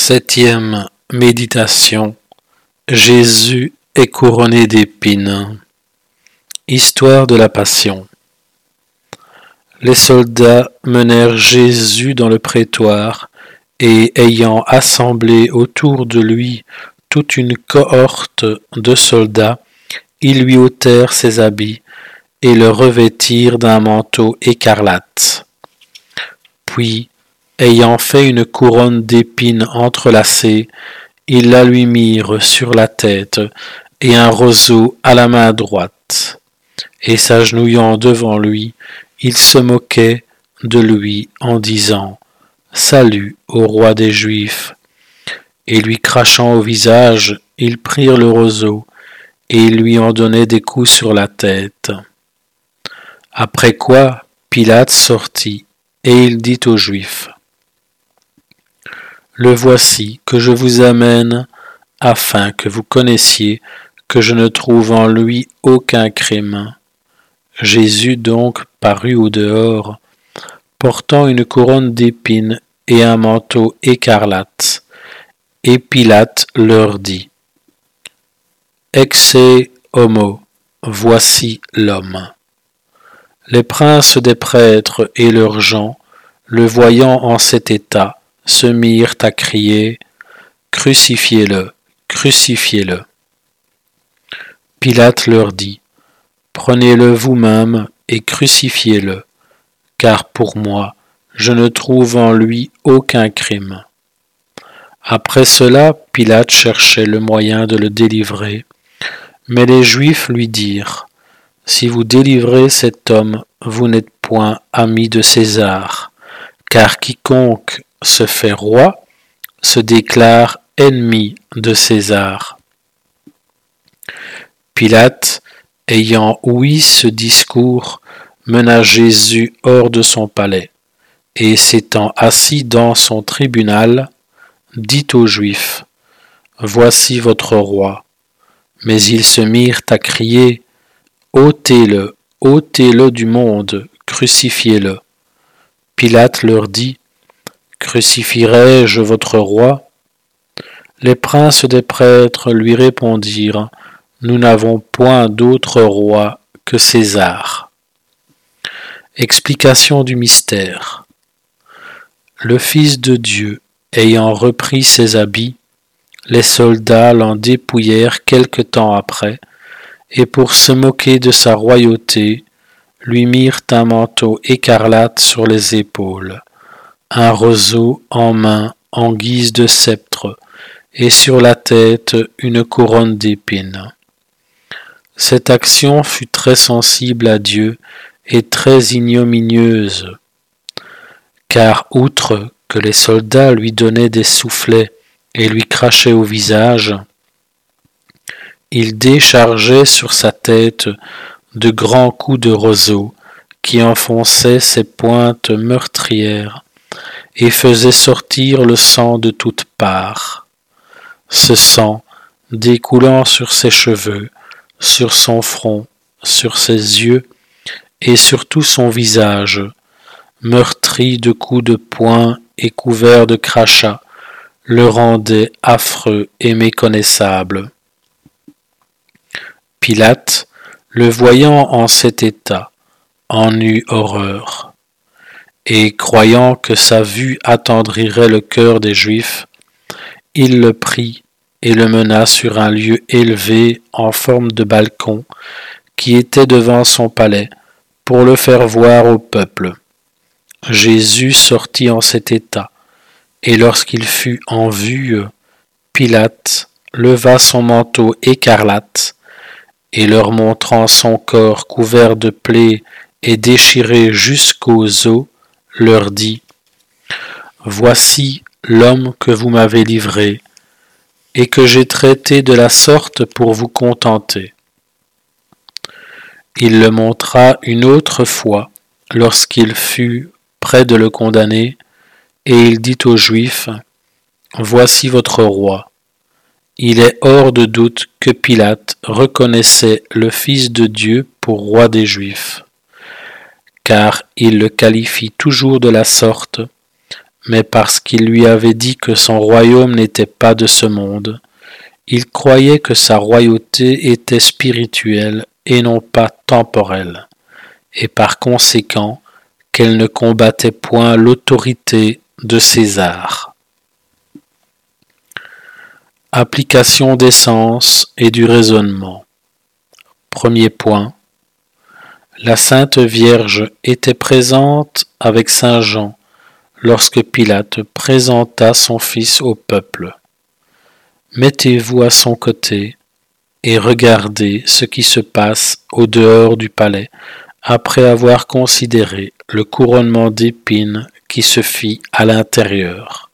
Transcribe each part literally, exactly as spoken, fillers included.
Septième méditation. Jésus est couronné d'épines. Histoire de la Passion. Les soldats menèrent Jésus dans le prétoire et, ayant assemblé autour de lui toute une cohorte de soldats, ils lui ôtèrent ses habits et le revêtirent d'un manteau écarlate. Puis, ayant fait une couronne d'épines entrelacées, ils la lui mirent sur la tête et un roseau à la main droite. Et s'agenouillant devant lui, ils se moquaient de lui en disant « Salut au roi des Juifs !» Et lui crachant au visage, ils prirent le roseau et lui en donnaient des coups sur la tête. Après quoi, Pilate sortit et il dit aux Juifs « Le voici que je vous amène afin que vous connaissiez que je ne trouve en lui aucun crime. » Jésus donc parut au dehors, portant une couronne d'épines et un manteau écarlate. Et Pilate leur dit « Ecce homo, voici l'homme. » Les princes des prêtres et leurs gens, le voyant en cet état, se mirent à crier « Crucifiez-le, crucifiez-le » Pilate leur dit « Prenez-le vous-même et crucifiez-le, car pour moi, je ne trouve en lui aucun crime. » Après cela, Pilate cherchait le moyen de le délivrer, mais les Juifs lui dirent « Si vous délivrez cet homme, vous n'êtes point ami de César, car quiconque se fait roi se déclare ennemi de César. » Pilate, ayant ouï ce discours, mena Jésus hors de son palais, et s'étant assis dans son tribunal, dit aux Juifs « Voici votre roi. » Mais ils se mirent à crier « Ôtez-le, ôtez-le du monde, crucifiez-le. » Pilate leur dit « Crucifierai-je votre roi ?» Les princes des prêtres lui répondirent « Nous n'avons point d'autre roi que César. » Explication du mystère. Le Fils de Dieu, ayant repris ses habits, les soldats l'en dépouillèrent quelque temps après, et pour se moquer de sa royauté, lui mirent un manteau écarlate sur les épaules, un roseau en main en guise de sceptre, et sur la tête une couronne d'épines. Cette action fut très sensible à Dieu et très ignominieuse, car outre que les soldats lui donnaient des soufflets et lui crachaient au visage, ils déchargeaient sur sa tête de grands coups de roseau qui enfonçaient ses pointes meurtrières et faisaient sortir le sang de toutes parts. Ce sang, découlant sur ses cheveux, sur son front, sur ses yeux et sur tout son visage, meurtri de coups de poing et couvert de crachats, le rendait affreux et méconnaissable. Pilate, le voyant en cet état, en eut horreur, et croyant que sa vue attendrirait le cœur des Juifs, il le prit et le mena sur un lieu élevé en forme de balcon qui était devant son palais, pour le faire voir au peuple. Jésus sortit en cet état, et lorsqu'il fut en vue, Pilate leva son manteau écarlate, et leur montrant son corps couvert de plaies et déchiré jusqu'aux os, leur dit « Voici l'homme que vous m'avez livré, et que j'ai traité de la sorte pour vous contenter. » Il le montra une autre fois, lorsqu'il fut près de le condamner, et il dit aux Juifs « Voici votre roi. » Il est hors de doute que Pilate reconnaissait le Fils de Dieu pour roi des Juifs, car il le qualifie toujours de la sorte, mais parce qu'il lui avait dit que son royaume n'était pas de ce monde. Il croyait que sa royauté était spirituelle et non pas temporelle, et par conséquent qu'elle ne combattait point l'autorité de César. Application des sens et du raisonnement. Premier point. La Sainte Vierge était présente avec Saint Jean lorsque Pilate présenta son fils au peuple. Mettez-vous à son côté et regardez ce qui se passe au dehors du palais après avoir considéré le couronnement d'épines qui se fit à l'intérieur.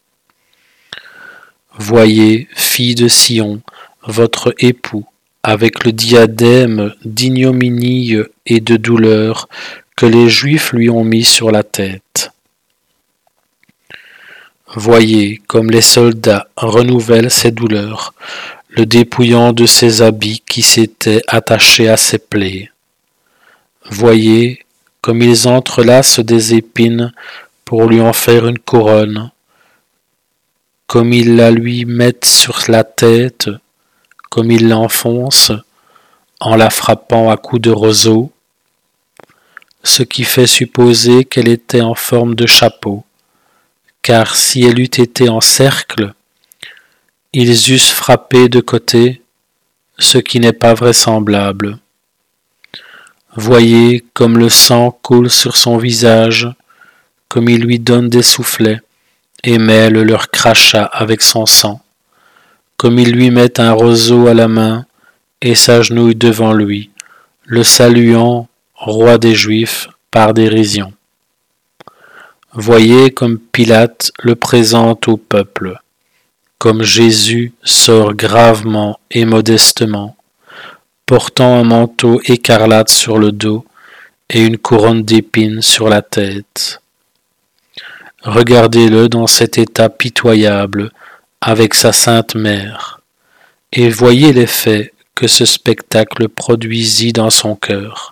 Voyez, fille de Sion, votre époux, avec le diadème d'ignominie et de douleur que les Juifs lui ont mis sur la tête. Voyez comme les soldats renouvellent ses douleurs, le dépouillant de ses habits qui s'étaient attachés à ses plaies. Voyez comme ils entrelacent des épines pour lui en faire une couronne, comme ils la lui mettent sur la tête, comme ils l'enfoncent en la frappant à coups de roseau, ce qui fait supposer qu'elle était en forme de chapeau, car si elle eût été en cercle, ils eussent frappé de côté, ce qui n'est pas vraisemblable. Voyez comme le sang coule sur son visage, comme il lui donne des soufflets, et mêle leur crachat avec son sang, comme il lui met un roseau à la main, et s'agenouille devant lui, le saluant, roi des Juifs, par dérision. Voyez comme Pilate le présente au peuple, comme Jésus sort gravement et modestement, portant un manteau écarlate sur le dos et une couronne d'épines sur la tête. Regardez-le dans cet état pitoyable avec sa sainte mère, et voyez l'effet que ce spectacle produisit dans son cœur.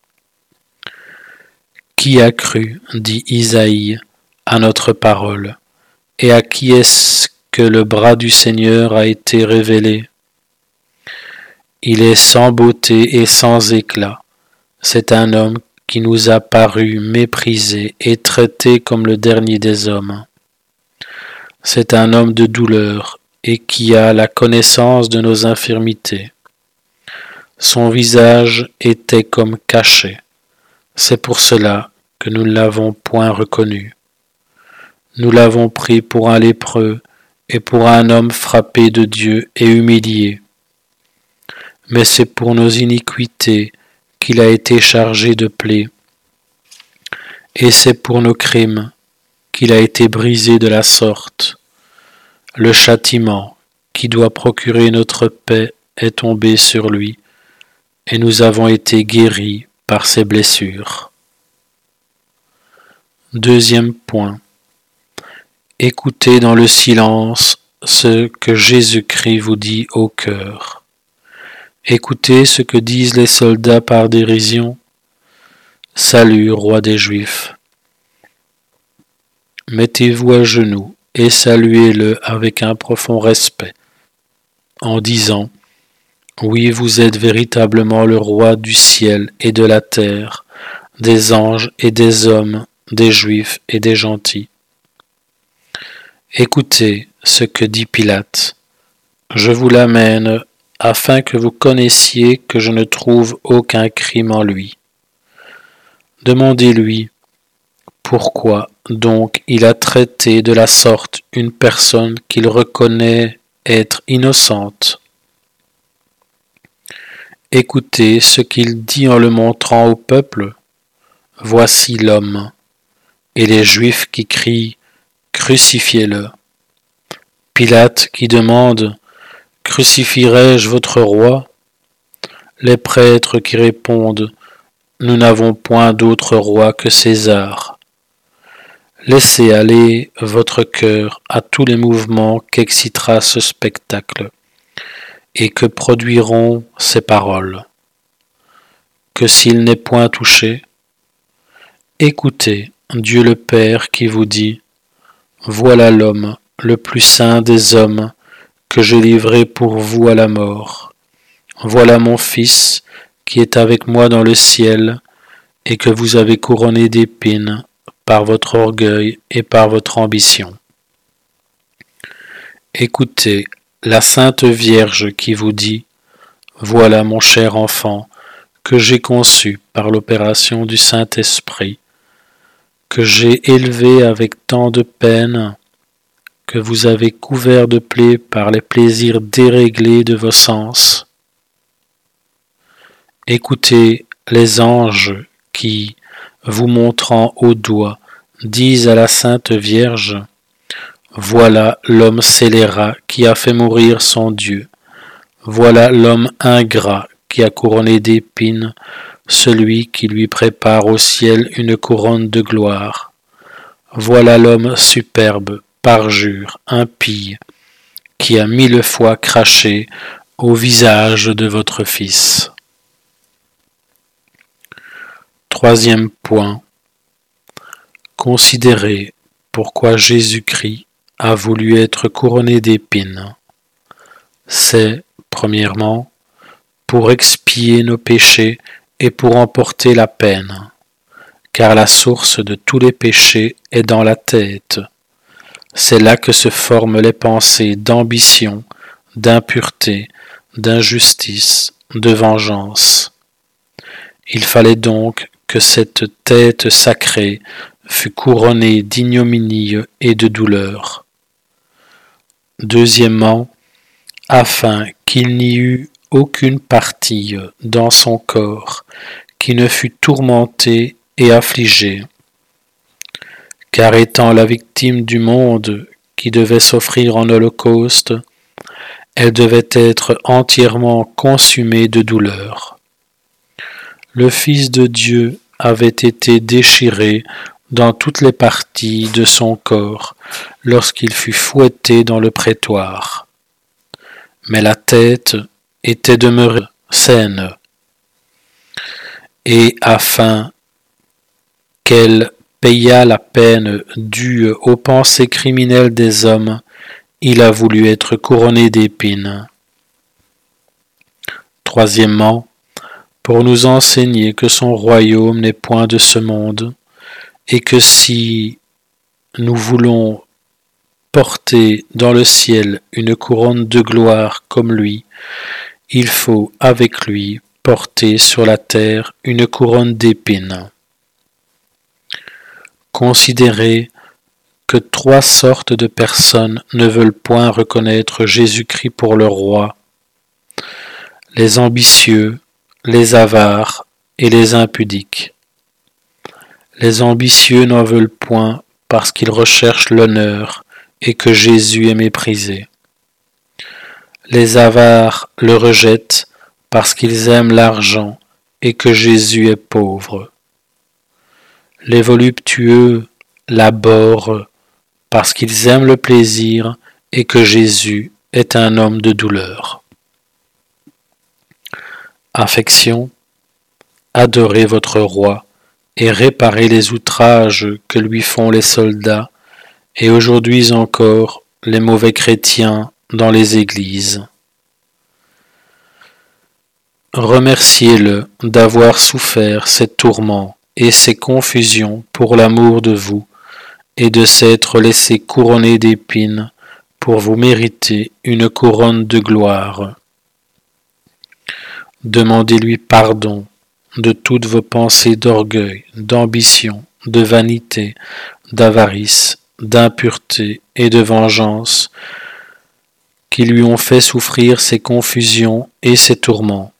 Qui a cru, dit Isaïe, à notre parole, et à qui est-ce que le bras du Seigneur a été révélé? Il est sans beauté et sans éclat. C'est un homme qui nous a paru méprisé et traité comme le dernier des hommes. C'est un homme de douleur et qui a la connaissance de nos infirmités. Son visage était comme caché. C'est pour cela que nous ne l'avons point reconnu. Nous l'avons pris pour un lépreux et pour un homme frappé de Dieu et humilié. Mais c'est pour nos iniquités qu'il a été chargé de plaies, et c'est pour nos crimes qu'il a été brisé de la sorte. Le châtiment qui doit procurer notre paix est tombé sur lui, et nous avons été guéris par ses blessures. Deuxième point. Écoutez dans le silence ce que Jésus-Christ vous dit au cœur. Écoutez ce que disent les soldats par dérision. Salut, roi des Juifs. Mettez-vous à genoux et saluez-le avec un profond respect, en disant « Oui, vous êtes véritablement le roi du ciel et de la terre, des anges et des hommes, des Juifs et des gentils. » Écoutez ce que dit Pilate. Je vous l'amène afin que vous connaissiez que je ne trouve aucun crime en lui. Demandez-lui pourquoi donc il a traité de la sorte une personne qu'il reconnaît être innocente. Écoutez ce qu'il dit en le montrant au peuple. Voici l'homme. Et les Juifs qui crient « Crucifiez-le ». Pilate qui demande « Crucifierai-je votre roi ?» Les prêtres qui répondent « Nous n'avons point d'autre roi que César ». Laissez aller votre cœur à tous les mouvements qu'excitera ce spectacle et que produiront ces paroles. Que s'il n'est point touché, écoutez Dieu le Père qui vous dit « voilà l'homme, le plus saint des hommes, que j'ai livré pour vous à la mort. Voilà mon Fils, qui est avec moi dans le ciel, et que vous avez couronné d'épines par votre orgueil et par votre ambition. Écoutez la Sainte Vierge qui vous dit « Voilà mon cher enfant, que j'ai conçu par l'opération du Saint-Esprit, que j'ai élevé avec tant de peine, que vous avez couvert de plaies par les plaisirs déréglés de vos sens. Écoutez les anges qui, vous montrant au doigt, disent à la Sainte Vierge, « Voilà l'homme scélérat qui a fait mourir son Dieu. Voilà l'homme ingrat qui a couronné d'épines celui qui lui prépare au ciel une couronne de gloire. Voilà l'homme superbe, parjure, impie, qui a mille fois craché au visage de votre Fils. » Troisième point. Considérez pourquoi Jésus-Christ a voulu être couronné d'épines. C'est, premièrement, pour expier nos péchés et pour emporter la peine, car la source de tous les péchés est dans la tête. C'est là que se forment les pensées d'ambition, d'impureté, d'injustice, de vengeance. Il fallait donc que cette tête sacrée fût couronnée d'ignominie et de douleur. Deuxièmement, afin qu'il n'y eût aucune partie dans son corps qui ne fût tourmentée et affligée, car étant la victime du monde qui devait s'offrir en holocauste, elle devait être entièrement consumée de douleur. Le Fils de Dieu avait été déchiré dans toutes les parties de son corps lorsqu'il fut fouetté dans le prétoire. Mais la tête était demeurée saine, et afin qu'elle payât la peine due aux pensées criminelles des hommes, il a voulu être couronné d'épines. Troisièmement, pour nous enseigner que son royaume n'est point de ce monde, et que si nous voulons porter dans le ciel une couronne de gloire comme lui, il faut avec lui porter sur la terre une couronne d'épines. Considérez que trois sortes de personnes ne veulent point reconnaître Jésus-Christ pour leur roi: les ambitieux, les avares et les impudiques. Les ambitieux n'en veulent point parce qu'ils recherchent l'honneur et que Jésus est méprisé. Les avares le rejettent parce qu'ils aiment l'argent et que Jésus est pauvre. Les voluptueux l'abhorrent parce qu'ils aiment le plaisir et que Jésus est un homme de douleur. Affection, adorez votre roi et réparez les outrages que lui font les soldats et aujourd'hui encore les mauvais chrétiens dans les églises. Remerciez-le d'avoir souffert ces tourments et ces confusions pour l'amour de vous et de s'être laissé couronner d'épines pour vous mériter une couronne de gloire. Demandez-lui pardon de toutes vos pensées d'orgueil, d'ambition, de vanité, d'avarice, d'impureté et de vengeance qui lui ont fait souffrir ces confusions et ces tourments.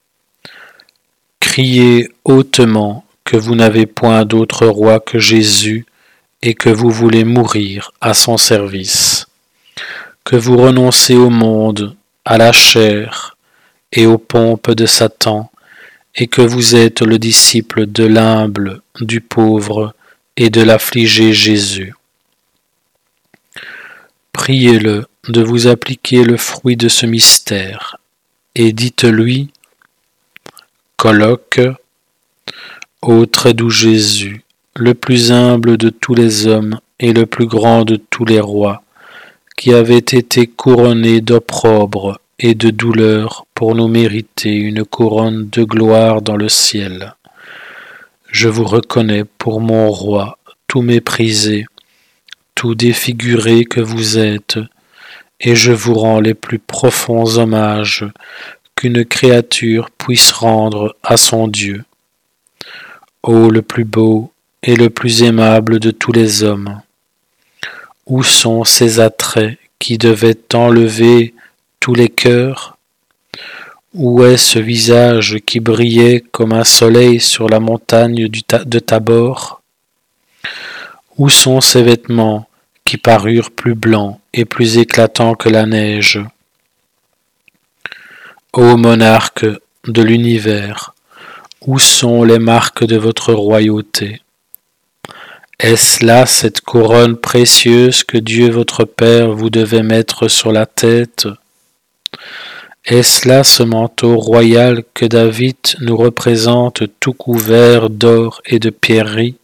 Criez hautement que vous n'avez point d'autre roi que Jésus et que vous voulez mourir à son service, que vous renoncez au monde, à la chair et aux pompes de Satan, et que vous êtes le disciple de l'humble, du pauvre et de l'affligé Jésus. Priez-le de vous appliquer le fruit de ce mystère, et dites-lui: Colloque, ô très doux Jésus, le plus humble de tous les hommes et le plus grand de tous les rois, qui avait été couronné d'opprobre et de douleur pour nous mériter une couronne de gloire dans le ciel. Je vous reconnais pour mon roi, tout méprisé, tout défiguré que vous êtes, et je vous rends les plus profonds hommages qu'une créature puisse rendre à son Dieu. Ô le plus beau et le plus aimable de tous les hommes, où sont ces attraits qui devaient enlever tous les cœurs? Où est ce visage qui brillait comme un soleil sur la montagne de Tabor? Où sont ces vêtements qui parurent plus blancs et plus éclatants que la neige? Ô monarque de l'univers, où sont les marques de votre royauté? Est-ce là cette couronne précieuse que Dieu votre Père vous devait mettre sur la tête? Est-ce là ce manteau royal que David nous représente tout couvert d'or et de pierreries?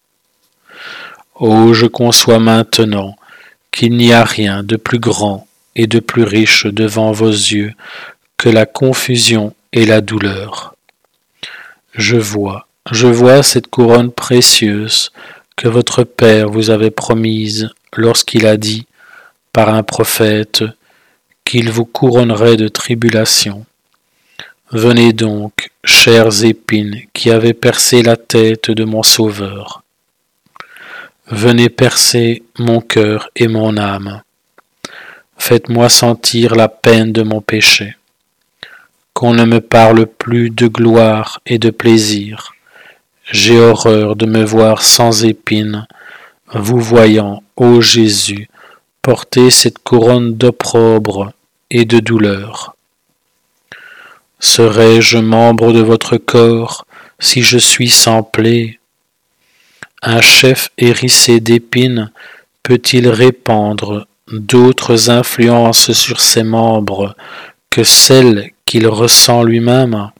Oh, je conçois maintenant qu'il n'y a rien de plus grand et de plus riche devant vos yeux que la confusion et la douleur. Je vois, je vois cette couronne précieuse que votre Père vous avait promise lorsqu'il a dit, par un prophète, qu'il vous couronnerait de tribulation. Venez donc, chères épines qui avez percé la tête de mon Sauveur. Venez percer mon cœur et mon âme. Faites-moi sentir la peine de mon péché. Qu'on ne me parle plus de gloire et de plaisir. J'ai horreur de me voir sans épines, vous voyant, ô Jésus, porter cette couronne d'opprobre et de douleur. Serais-je membre de votre corps si je suis sans plaie? Un chef hérissé d'épines peut-il répandre d'autres influences sur ses membres que celles qu'il ressent lui-même?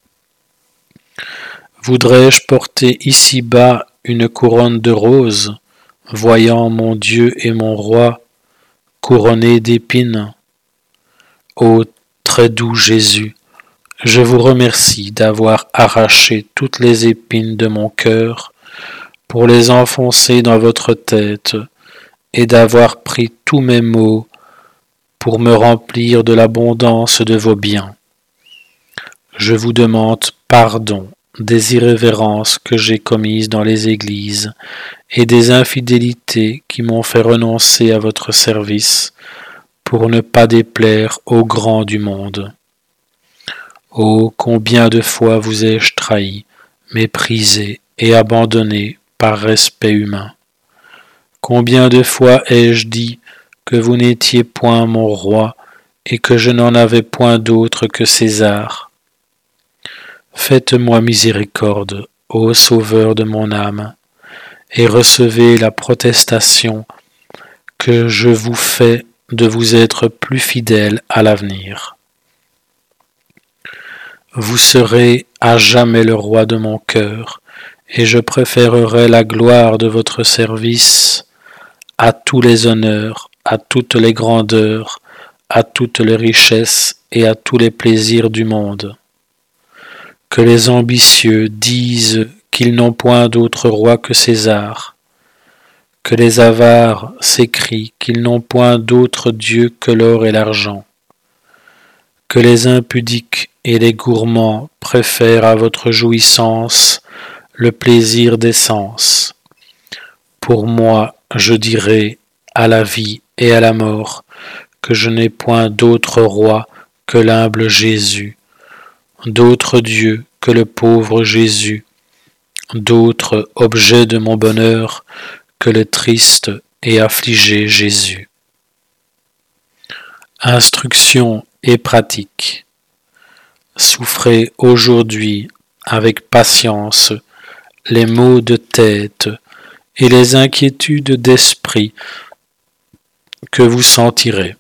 Voudrais-je porter ici-bas une couronne de roses, voyant mon Dieu et mon roi couronné d'épines? Ô très doux Jésus, je vous remercie d'avoir arraché toutes les épines de mon cœur pour les enfoncer dans votre tête et d'avoir pris tous mes maux pour me remplir de l'abondance de vos biens. Je vous demande pardon des irrévérences que j'ai commises dans les églises et des infidélités qui m'ont fait renoncer à votre service pour ne pas déplaire aux grands du monde. Oh, combien de fois vous ai-je trahi, méprisé et abandonné par respect humain. Combien de fois ai-je dit que vous n'étiez point mon roi et que je n'en avais point d'autre que César. Faites-moi miséricorde, ô Sauveur de mon âme, et recevez la protestation que je vous fais de vous être plus fidèle à l'avenir. Vous serez à jamais le roi de mon cœur, et je préférerai la gloire de votre service à tous les honneurs, à toutes les grandeurs, à toutes les richesses et à tous les plaisirs du monde. Que les ambitieux disent qu'ils n'ont point d'autre roi que César, que les avares s'écrient qu'ils n'ont point d'autre Dieu que l'or et l'argent, que les impudiques et les gourmands préfèrent à votre jouissance le plaisir des sens. Pour moi, je dirai à la vie et à la mort que je n'ai point d'autre roi que l'humble Jésus, d'autre Dieu que le pauvre Jésus, d'autre objet de mon bonheur que le triste et affligé Jésus. Instruction et pratique. Souffrez aujourd'hui avec patience les maux de tête et les inquiétudes d'esprit que vous sentirez.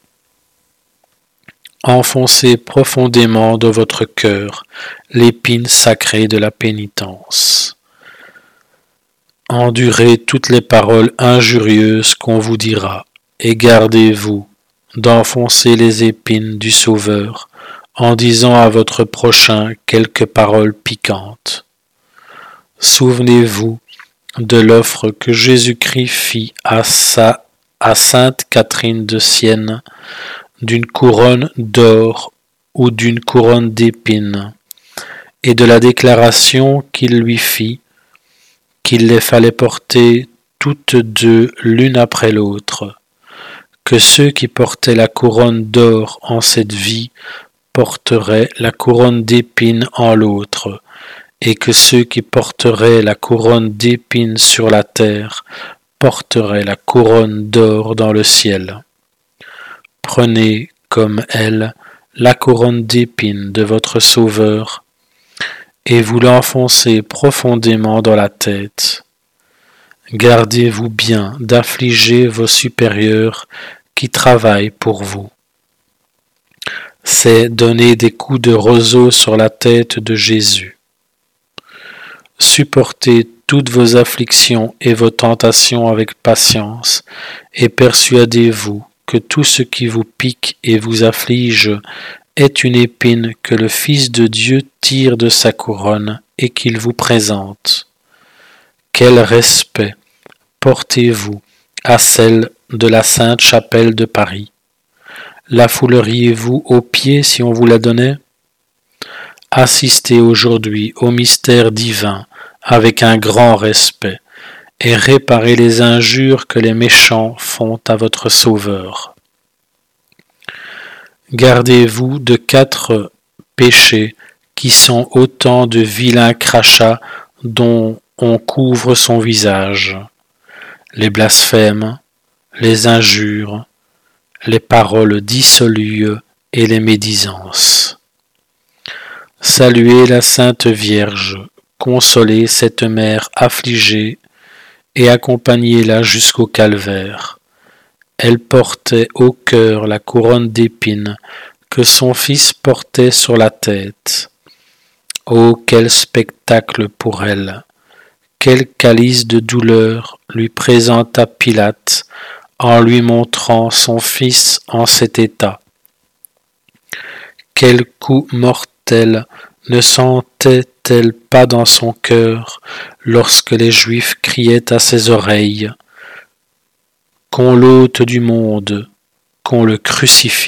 Enfoncez profondément dans votre cœur l'épine sacrée de la pénitence. Endurez toutes les paroles injurieuses qu'on vous dira, et gardez-vous d'enfoncer les épines du Sauveur en disant à votre prochain quelques paroles piquantes. Souvenez-vous de l'offre que Jésus-Christ fit à, sa, à sainte Catherine de Sienne d'une couronne d'or ou d'une couronne d'épines, et de la déclaration qu'il lui fit qu'il les fallait porter toutes deux l'une après l'autre, que ceux qui portaient la couronne d'or en cette vie porteraient la couronne d'épines en l'autre, et que ceux qui porteraient la couronne d'épines sur la terre porteraient la couronne d'or dans le ciel. Prenez, comme elle, la couronne d'épines de votre Sauveur, et vous l'enfoncez profondément dans la tête. Gardez-vous bien d'affliger vos supérieurs qui travaillent pour vous. C'est donner des coups de roseau sur la tête de Jésus. Supportez toutes vos afflictions et vos tentations avec patience, et persuadez-vous que tout ce qui vous pique et vous afflige est une épine que le Fils de Dieu tire de sa couronne et qu'il vous présente. Quel respect portez-vous à celle de la Sainte Chapelle de Paris? La fouleriez-vous aux pieds si on vous la donnait? Assistez aujourd'hui au mystère divin avec un grand respect et réparez les injures que les méchants font à votre Sauveur. Gardez-vous de quatre péchés qui sont autant de vilains crachats dont on couvre son visage, les blasphèmes, les injures, les paroles dissolues et les médisances. Saluez la Sainte Vierge, consolez cette mère affligée et accompagnez-la jusqu'au calvaire. Elle portait au cœur la couronne d'épines que son Fils portait sur la tête. Oh, quel spectacle pour elle! Quel calice de douleur lui présenta Pilate en lui montrant son Fils en cet état! Quel coup mortel ne sentait-elle pas dans son cœur lorsque les Juifs criaient à ses oreilles: « Qu'on l'ôte du monde, qu'on le crucifie ».